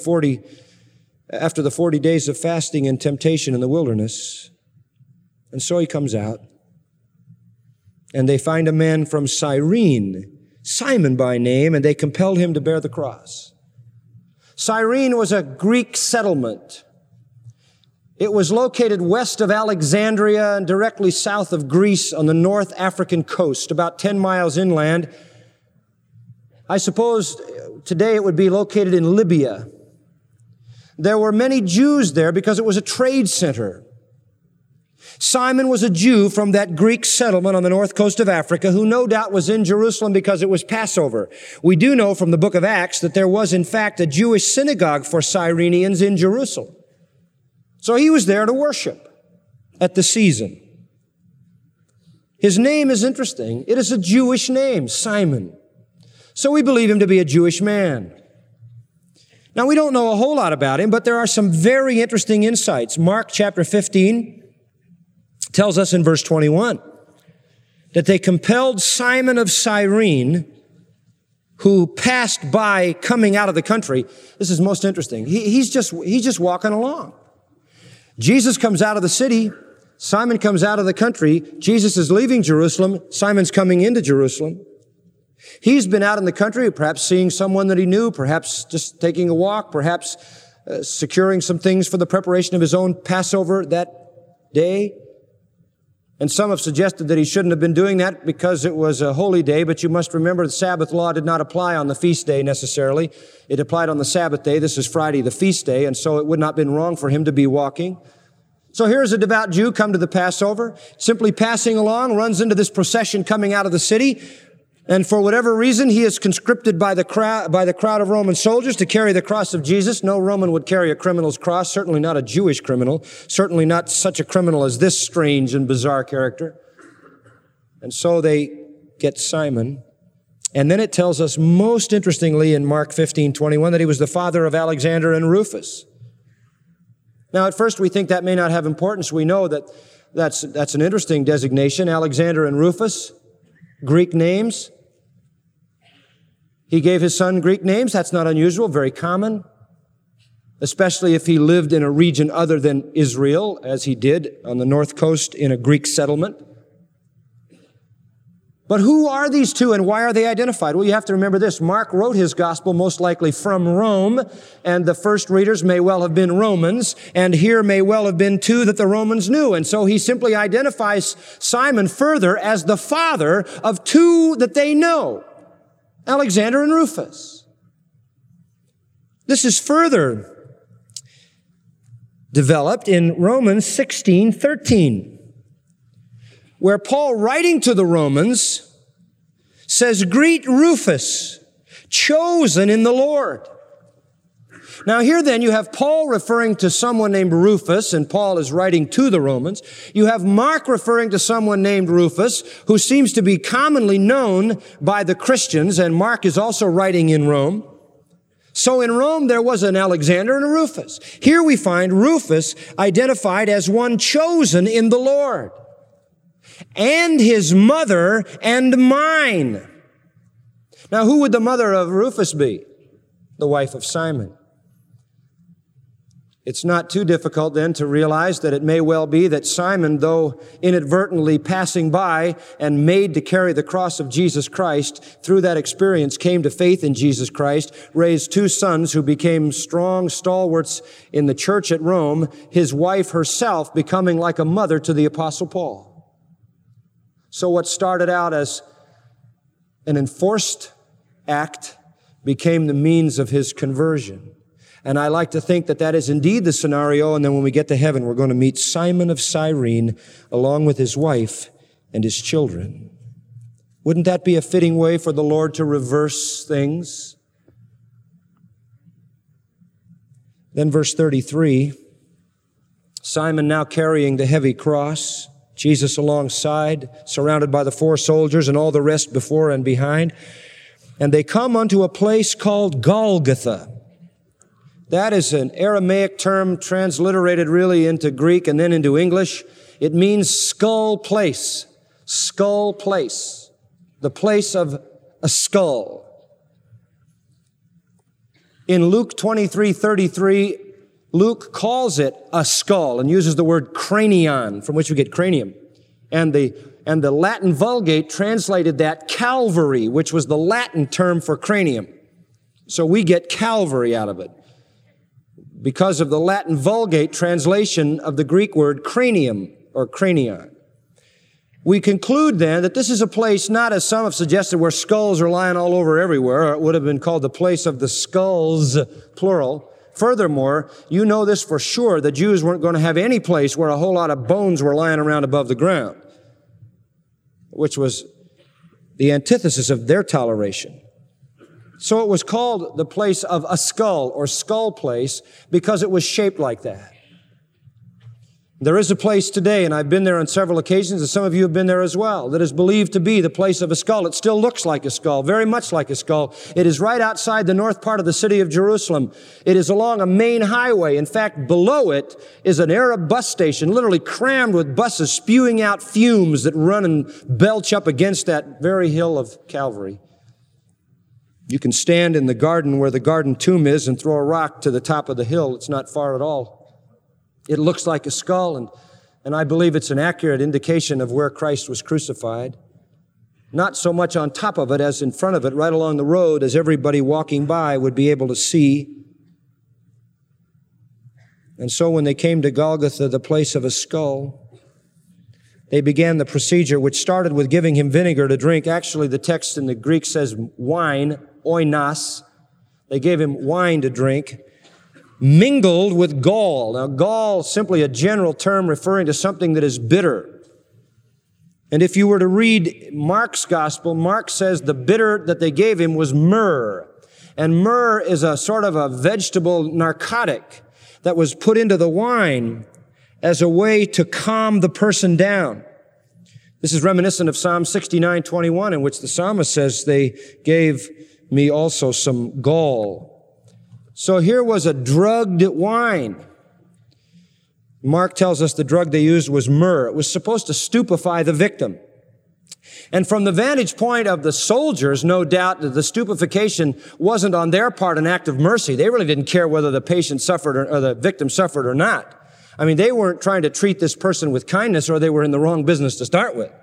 B: 40 days of fasting and temptation in the wilderness. And so he comes out, and they find a man from Cyrene, Simon by name, and they compelled him to bear the cross. Cyrene was a Greek settlement. It was located west of Alexandria and directly south of Greece on the North African coast, about 10 miles inland. I suppose today it would be located in Libya. There were many Jews there because it was a trade center. Simon was a Jew from that Greek settlement on the north coast of Africa who no doubt was in Jerusalem because it was Passover. We do know from the book of Acts that there was in fact a Jewish synagogue for Cyrenians in Jerusalem. So he was there to worship at the season. His name is interesting. It is a Jewish name, Simon. So we believe him to be a Jewish man. Now, we don't know a whole lot about him, but there are some very interesting insights. Mark chapter 15 tells us in verse 21 that they compelled Simon of Cyrene, who passed by coming out of the country. This is most interesting. He's just walking along. Jesus comes out of the city. Simon comes out of the country. Jesus is leaving Jerusalem. Simon's coming into Jerusalem. He's been out in the country, perhaps seeing someone that he knew, perhaps just taking a walk, perhaps securing some things for the preparation of his own Passover that day. And some have suggested that he shouldn't have been doing that because it was a holy day, but you must remember the Sabbath law did not apply on the feast day necessarily. It applied on the Sabbath day. This is Friday, the feast day, and so it would not have been wrong for him to be walking. So here's a devout Jew come to the Passover, simply passing along, runs into this procession coming out of the city, and for whatever reason, he is conscripted by the crowd of Roman soldiers to carry the cross of Jesus. No Roman would carry a criminal's cross, certainly not a Jewish criminal, certainly not such a criminal as this strange and bizarre character. And so they get Simon. And then it tells us most interestingly in Mark 15:21 that he was the father of Alexander and Rufus. Now, at first we think that may not have importance. We know that that's an interesting designation, Alexander and Rufus, Greek names. He gave his son Greek names. That's not unusual, very common, especially if he lived in a region other than Israel, as he did on the north coast in a Greek settlement. But who are these two and why are they identified? Well, you have to remember this. Mark wrote his gospel most likely from Rome, and the first readers may well have been Romans, and here may well have been two that the Romans knew. And so he simply identifies Simon further as the father of two that they know, Alexander and Rufus. This is further developed in Romans 16:13. Where Paul, writing to the Romans, says, "Greet Rufus, chosen in the Lord." Now here then you have Paul referring to someone named Rufus, and Paul is writing to the Romans. You have Mark referring to someone named Rufus, who seems to be commonly known by the Christians, and Mark is also writing in Rome. So in Rome there was an Alexander and a Rufus. Here we find Rufus identified as one chosen in the Lord. And his mother and mine. Now, who would the mother of Rufus be? The wife of Simon. It's not too difficult then to realize that it may well be that Simon, though inadvertently passing by and made to carry the cross of Jesus Christ, through that experience came to faith in Jesus Christ, raised two sons who became strong stalwarts in the church at Rome, his wife herself becoming like a mother to the Apostle Paul. So what started out as an enforced act became the means of his conversion. And I like to think that that is indeed the scenario. And then when we get to heaven, we're going to meet Simon of Cyrene along with his wife and his children. Wouldn't that be a fitting way for the Lord to reverse things? Then verse 33, Simon now carrying the heavy cross, Jesus alongside, surrounded by the four soldiers and all the rest before and behind. And they come unto a place called Golgotha. That is an Aramaic term transliterated really into Greek and then into English. It means skull place. Skull place. The place of a skull. In Luke 23:33, Luke calls it a skull and uses the word cranion, from which we get cranium. And the Latin Vulgate translated that Calvary, which was the Latin term for cranium. So we get Calvary out of it because of the Latin Vulgate translation of the Greek word cranium or cranion. We conclude then that this is a place, not as some have suggested, where skulls are lying all over everywhere, or it would have been called the place of the skulls, plural, Furthermore, you know this for sure, the Jews weren't going to have any place where a whole lot of bones were lying around above the ground, which was the antithesis of their toleration. So it was called the place of a skull, or skull place, because it was shaped like that. There is a place today, and I've been there on several occasions, and some of you have been there as well, that is believed to be the place of a skull. It still looks like a skull, very much like a skull. It is right outside the north part of the city of Jerusalem. It is along a main highway. In fact, below it is an Arab bus station, literally crammed with buses spewing out fumes that run and belch up against that very hill of Calvary. You can stand in the garden where the garden tomb is and throw a rock to the top of the hill. It's not far at all. It looks like a skull, and I believe it's an accurate indication of where Christ was crucified. Not so much on top of it as in front of it, right along the road, as everybody walking by would be able to see. And so when they came to Golgotha, the place of a skull, they began the procedure, which started with giving him vinegar to drink. Actually, the text in the Greek says wine, oinos. They gave him wine to drink, mingled with gall. Now, gall, simply a general term referring to something that is bitter. And if you were to read Mark's gospel, Mark says the bitter that they gave him was myrrh. And myrrh is a sort of a vegetable narcotic that was put into the wine as a way to calm the person down. This is reminiscent of Psalm 69:21, in which the psalmist says, they gave me also some gall. So here was a drugged wine. Mark tells us the drug they used was myrrh. It was supposed to stupefy the victim. And from the vantage point of the soldiers, no doubt that the stupefaction wasn't on their part an act of mercy. They really didn't care whether the patient suffered or the victim suffered or not. I mean, they weren't trying to treat this person with kindness, or they were in the wrong business to start with.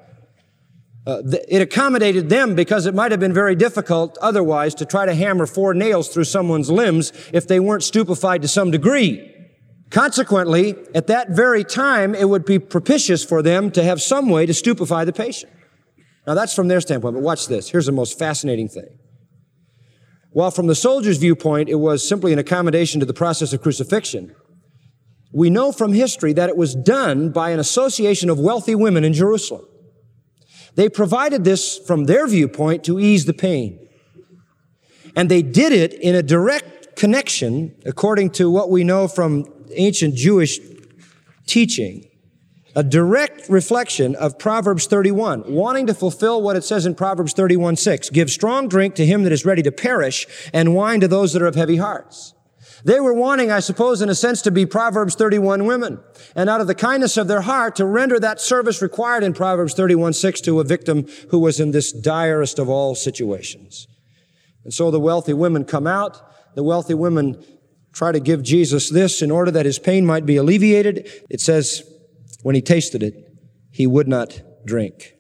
B: It accommodated them because it might have been very difficult otherwise to try to hammer 4 nails through someone's limbs if they weren't stupefied to some degree. Consequently, at that very time, it would be propitious for them to have some way to stupefy the patient. Now, that's from their standpoint, but watch this. Here's the most fascinating thing. While from the soldier's viewpoint, it was simply an accommodation to the process of crucifixion, we know from history that it was done by an association of wealthy women in Jerusalem. They provided this from their viewpoint to ease the pain. And they did it in a direct connection, according to what we know from ancient Jewish teaching, a direct reflection of Proverbs 31, wanting to fulfill what it says in Proverbs 31:6, give strong drink to him that is ready to perish, and wine to those that are of heavy hearts. They were wanting, I suppose, in a sense, to be Proverbs 31 women, and out of the kindness of their heart to render that service required in Proverbs 31:6 to a victim who was in this direst of all situations. And so the wealthy women come out. The wealthy women try to give Jesus this in order that his pain might be alleviated. It says, when he tasted it, he would not drink.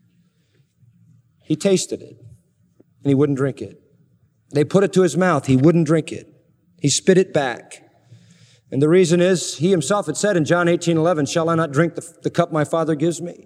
B: He tasted it, and he wouldn't drink it. They put it to his mouth. He wouldn't drink it. He spit it back. And the reason is, he himself had said in John 18:11, shall I not drink the cup my Father gives me?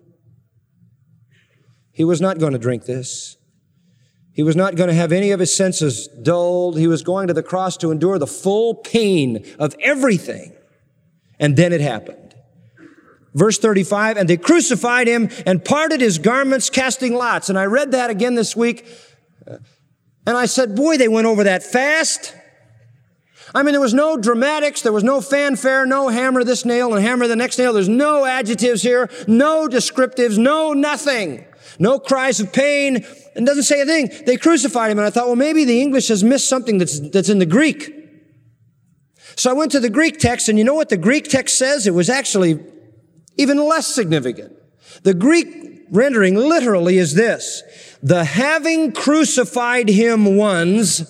B: He was not going to drink this. He was not going to have any of his senses dulled. He was going to the cross to endure the full pain of everything. And then it happened. Verse 35, and they crucified him and parted his garments, casting lots. And I read that again this week. And I said, boy, they went over that fast. I mean, there was no dramatics, there was no fanfare, no hammer this nail and hammer the next nail. There's no adjectives here, no descriptives, no nothing. No cries of pain. It doesn't say a thing. They crucified him, and I thought, well, maybe the English has missed something that's in the Greek. So I went to the Greek text, and you know what the Greek text says? It was actually even less significant. The Greek rendering literally is this: the having crucified him ones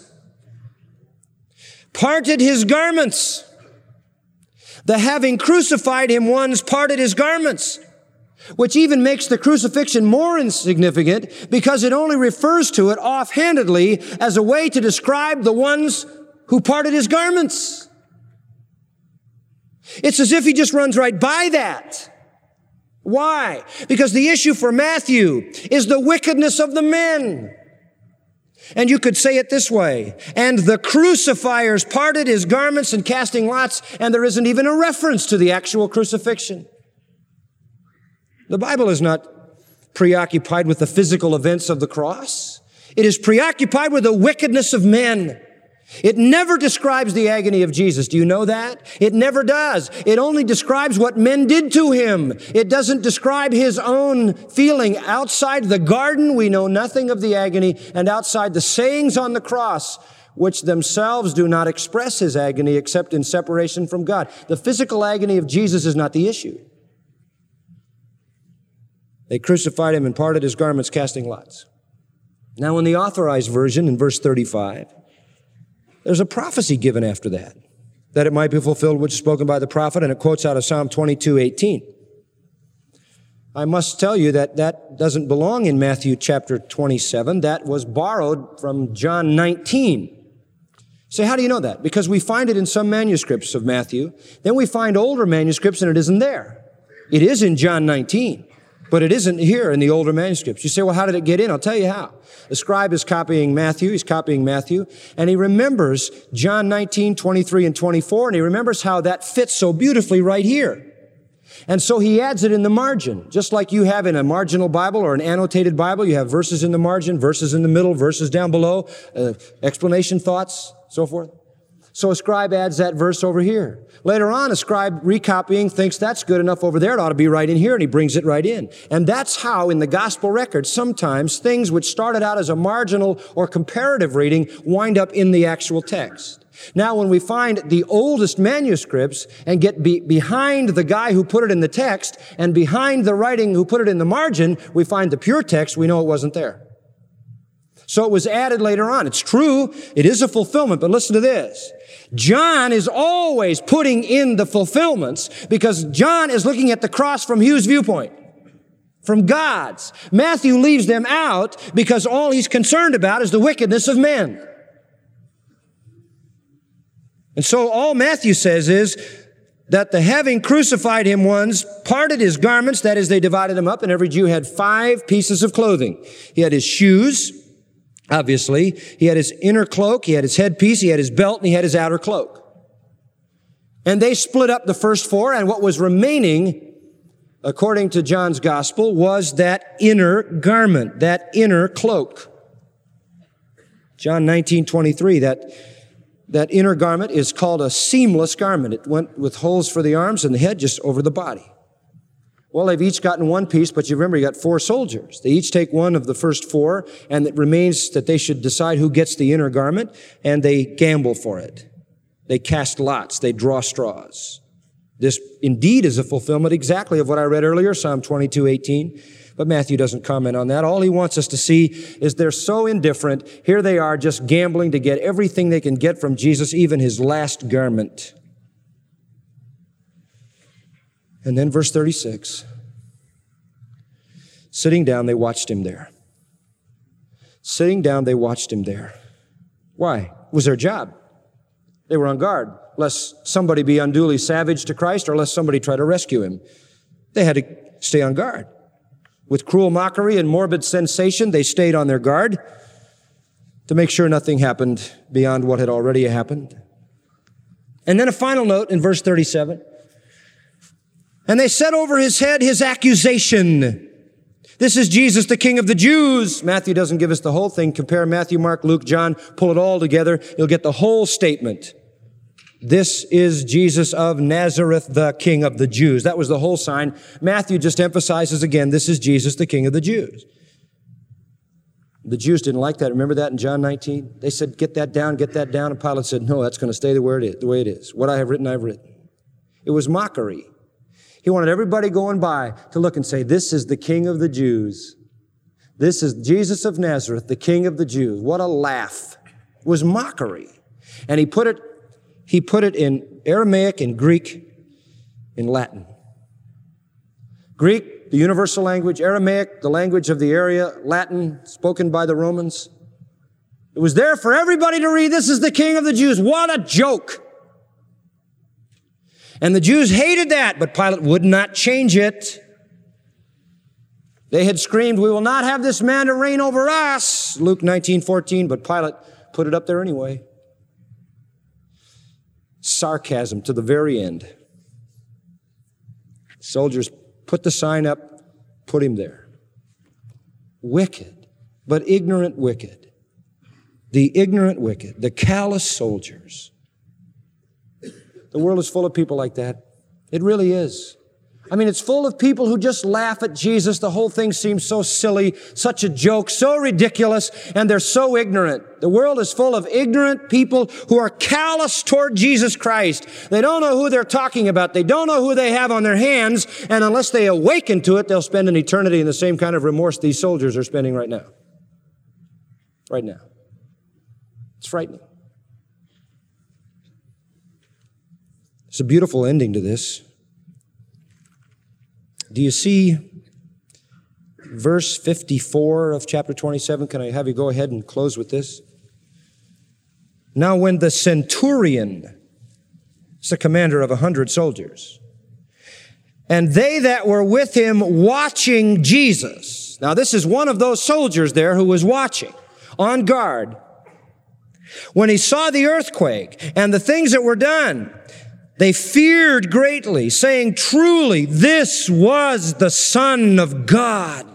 B: parted his garments. The having crucified him ones parted his garments, which even makes the crucifixion more insignificant because it only refers to it offhandedly as a way to describe the ones who parted his garments. It's as if he just runs right by that. Why? Because the issue for Matthew is the wickedness of the men. And you could say it this way, and the crucifiers parted his garments and casting lots, and there isn't even a reference to the actual crucifixion. The Bible is not preoccupied with the physical events of the cross. It is preoccupied with the wickedness of men. It never describes the agony of Jesus. Do you know that? It never does. It only describes what men did to him. It doesn't describe his own feeling. Outside the garden, we know nothing of the agony, and outside the sayings on the cross, which themselves do not express his agony except in separation from God. The physical agony of Jesus is not the issue. They crucified him and parted his garments, casting lots. Now, in the Authorized Version, in verse 35, there's a prophecy given after that it might be fulfilled which is spoken by the prophet, and it quotes out of Psalm 22:18. I must tell you that doesn't belong in Matthew chapter 27. That was borrowed from John 19. Say, how do you know that? Because we find it in some manuscripts of Matthew. Then we find older manuscripts and it isn't there. It is in John 19. But it isn't here in the older manuscripts. You say, well, how did it get in? I'll tell you how. The scribe is copying Matthew. He's copying Matthew. And he remembers John 19, 23, and 24. And he remembers how that fits so beautifully right here. And so he adds it in the margin. Just like you have in a marginal Bible or an annotated Bible, you have verses in the margin, verses in the middle, verses down below, explanation, thoughts, so forth. So a scribe adds that verse over here. Later on, a scribe recopying thinks that's good enough over there. It ought to be right in here, and he brings it right in. And that's how, in the gospel record, sometimes things which started out as a marginal or comparative reading wind up in the actual text. Now, when we find the oldest manuscripts and get behind the guy who put it in the text and behind the writing who put it in the margin, we find the pure text, we know it wasn't there. So it was added later on. It's true, it is a fulfillment, but listen to this. John is always putting in the fulfillments because John is looking at the cross from whose viewpoint? From God's. Matthew leaves them out because all he's concerned about is the wickedness of men. And so all Matthew says is that the having crucified him ones parted his garments, that is, they divided them up, and every Jew had 5 pieces of clothing. He had his shoes, obviously. He had his inner cloak, he had his headpiece, he had his belt, and he had his outer cloak. And they split up the first 4, and what was remaining, according to John's gospel, was that inner garment, that inner cloak. John 19:23, that inner garment is called a seamless garment. It went with holes for the arms and the head just over the body. Well, they've each gotten 1 piece, but you remember you got 4 soldiers. They each take one of the first 4, and it remains that they should decide who gets the inner garment, and they gamble for it. They cast lots. They draw straws. This indeed is a fulfillment exactly of what I read earlier, Psalm 22:18. But Matthew doesn't comment on that. All he wants us to see is they're so indifferent. Here they are just gambling to get everything they can get from Jesus, even his last garment. And then verse 36. Sitting down, they watched him there. Sitting down, they watched him there. Why? It was their job. They were on guard, lest somebody be unduly savage to Christ or lest somebody try to rescue him. They had to stay on guard. With cruel mockery and morbid sensation, they stayed on their guard to make sure nothing happened beyond what had already happened. And then a final note in verse 37. And they set over his head his accusation. This is Jesus, the King of the Jews. Matthew doesn't give us the whole thing. Compare Matthew, Mark, Luke, John. Pull it all together. You'll get the whole statement. This is Jesus of Nazareth, the King of the Jews. That was the whole sign. Matthew just emphasizes again, this is Jesus, the King of the Jews. The Jews didn't like that. Remember that in John 19? They said, get that down, get that down. And Pilate said, no, that's going to stay the way it is. What I have written, I've written. It was mockery. He wanted everybody going by to look and say, this is the King of the Jews. This is Jesus of Nazareth, the King of the Jews. What a laugh. It was mockery. And he put it in Aramaic and Greek, in Latin. Greek, the universal language. Aramaic, the language of the area. Latin, spoken by the Romans. It was there for everybody to read. This is the King of the Jews. What a joke. And the Jews hated that, but Pilate would not change it. They had screamed, "We will not have this man to reign over us," Luke 19:14, but Pilate put it up there anyway. Sarcasm to the very end. Soldiers put the sign up, put him there. Wicked, but ignorant wicked. The ignorant wicked, the callous soldiers. The world is full of people like that. It really is. I mean, it's full of people who just laugh at Jesus. The whole thing seems so silly, such a joke, so ridiculous, and they're so ignorant. The world is full of ignorant people who are callous toward Jesus Christ. They don't know who they're talking about. They don't know who they have on their hands, and unless they awaken to it, they'll spend an eternity in the same kind of remorse these soldiers are spending right now. Right now. It's frightening. It's a beautiful ending to this. Do you see verse 54 of chapter 27? Can I have you go ahead and close with this? Now when the centurion, it's the commander of 100 soldiers, and they that were with him watching Jesus. Now this is one of those soldiers there who was watching, on guard. When he saw the earthquake and the things that were done, they feared greatly, saying, "Truly, this was the Son of God."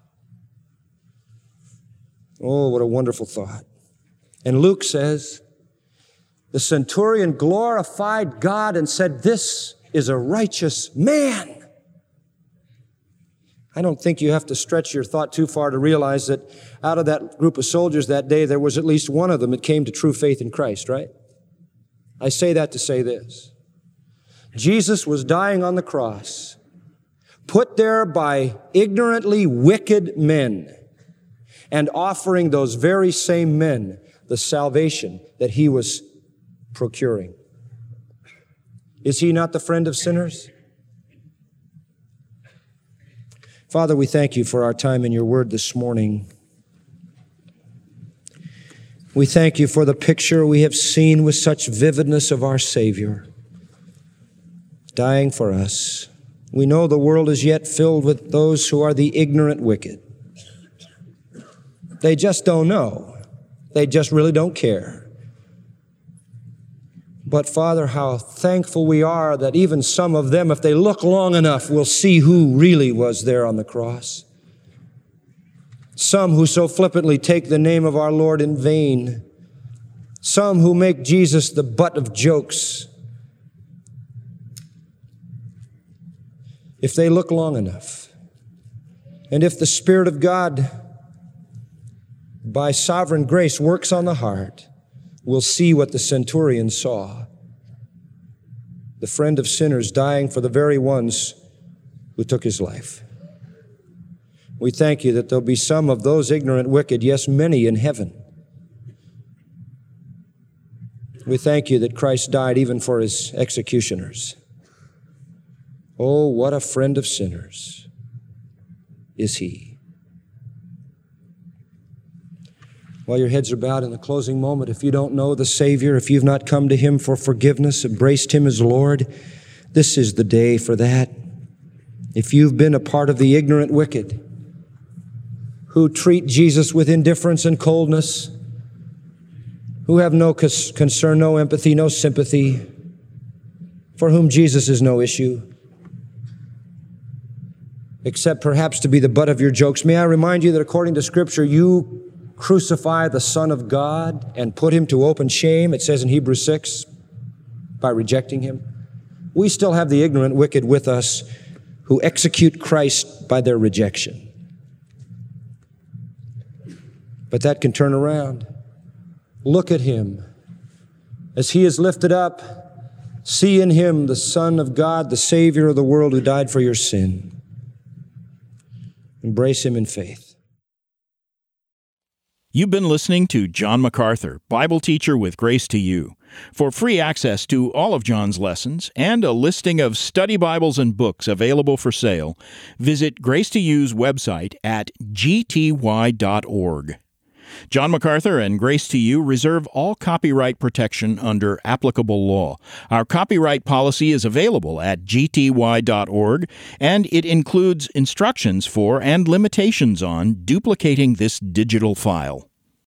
B: Oh, what a wonderful thought. And Luke says, the centurion glorified God and said, "This is a righteous man." I don't think you have to stretch your thought too far to realize that out of that group of soldiers that day, there was at least one of them that came to true faith in Christ, right? I say that to say this. Jesus was dying on the cross, put there by ignorantly wicked men, and offering those very same men the salvation that he was procuring. Is he not the friend of sinners? Father, we thank you for our time in your word this morning. We thank you for the picture we have seen with such vividness of our Savior dying for us. We know the world is yet filled with those who are the ignorant wicked. They just don't know. They just really don't care. But Father, how thankful we are that even some of them, if they look long enough, will see who really was there on the cross. Some who so flippantly take the name of our Lord in vain. Some who make Jesus the butt of jokes. If they look long enough, and if the Spirit of God, by sovereign grace, works on the heart, we'll see what the centurion saw. The friend of sinners dying for the very ones who took his life. We thank you that there'll be some of those ignorant wicked, yes, many in heaven. We thank you that Christ died even for his executioners. Oh, what a friend of sinners is he. While your heads are bowed in the closing moment, if you don't know the Savior, if you've not come to him for forgiveness, embraced him as Lord, this is the day for that. If you've been a part of the ignorant wicked who treat Jesus with indifference and coldness, who have no concern, no empathy, no sympathy, for whom Jesus is no issue, except perhaps to be the butt of your jokes, may I remind you that according to Scripture, you crucify the Son of God and put him to open shame, it says in Hebrews 6, by rejecting him. We still have the ignorant wicked with us who execute Christ by their rejection. But that can turn around. Look at him. As he is lifted up, see in him the Son of God, the Savior of the world who died for your sin. Embrace him in faith.
A: You've been listening to John MacArthur, Bible teacher with Grace to You. For free access to all of John's lessons and a listing of study Bibles and books available for sale, visit Grace to You's website at gty.org. John MacArthur and Grace to You reserve all copyright protection under applicable law. Our copyright policy is available at gty.org, and it includes instructions for and limitations on duplicating this digital file.